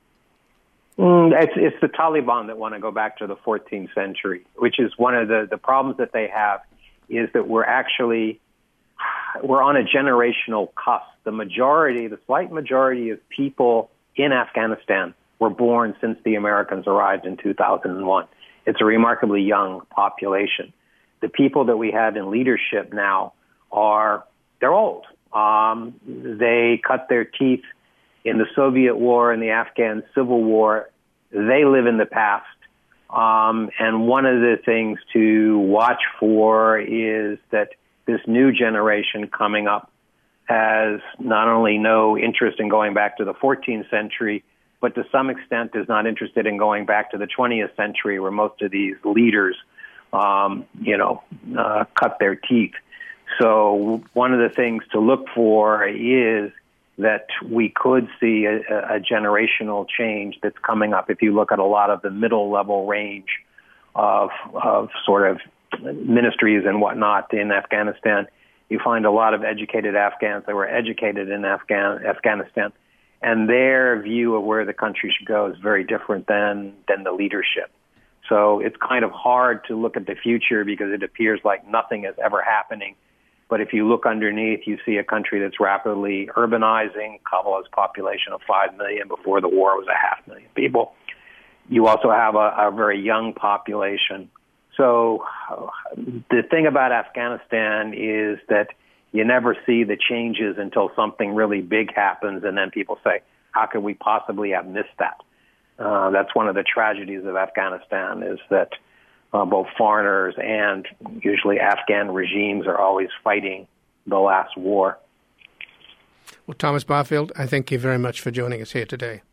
Mm, it's, it's the Taliban that want to go back to the fourteenth century, which is one of the, the problems that they have, is that we're actually, we're on a generational cusp. The majority, the slight majority of people in Afghanistan were born since the Americans arrived in two thousand one. It's a remarkably young population. The people that we have in leadership now are, they're old. Um, they cut their teeth in the Soviet War and the Afghan Civil War. They live in the past. Um, and one of the things to watch for is that this new generation coming up has not only no interest in going back to the fourteenth century, but to some extent is not interested in going back to the twentieth century, where most of these leaders, um, you know, uh, cut their teeth. So one of the things to look for is that we could see a, a generational change that's coming up. If you look at a lot of the middle level range of of sort of ministries and whatnot in Afghanistan, you find a lot of educated Afghans that were educated in Afghan Afghanistan, and their view of where the country should go is very different than than the leadership. So it's kind of hard to look at the future because it appears like nothing is ever happening. But if you look underneath, you see a country that's rapidly urbanizing. Kabul has a population of five million. Before the war, it was a half million people. You also have a, a very young population. So uh, the thing about Afghanistan is that you never see the changes until something really big happens, and then people say, how could we possibly have missed that? Uh, that's one of the tragedies of Afghanistan, is that Uh, both foreigners and usually Afghan regimes are always fighting the last war. Well, Thomas Barfield, I thank you very much for joining us here today.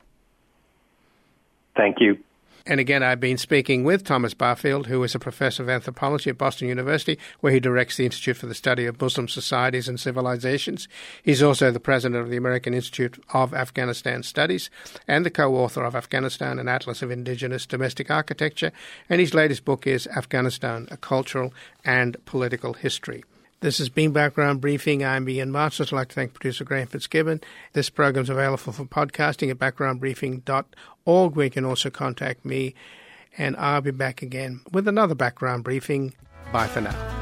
Thank you. And again, I've been speaking with Thomas Barfield, who is a professor of anthropology at Boston University, where he directs the Institute for the Study of Muslim Societies and Civilizations. He's also the president of the American Institute of Afghanistan Studies and the co-author of Afghanistan, an Atlas of Indigenous Domestic Architecture. And his latest book is Afghanistan, A Cultural and Political History. This has been Background Briefing. I'm Ian Marks. I'd like to thank producer Graham Fitzgibbon. This program is available for podcasting at background briefing dot org, where you can also contact me. And I'll be back again with another Background Briefing. Bye for now.